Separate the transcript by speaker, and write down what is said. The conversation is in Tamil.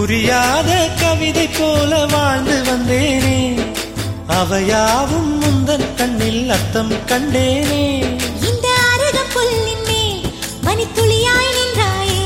Speaker 1: புரியாத கவிதை போல வாழ்ந்து வந்தேனே, அவையாவும் முந்தன் கண்ணில் அர்த்தம் கண்டேனே.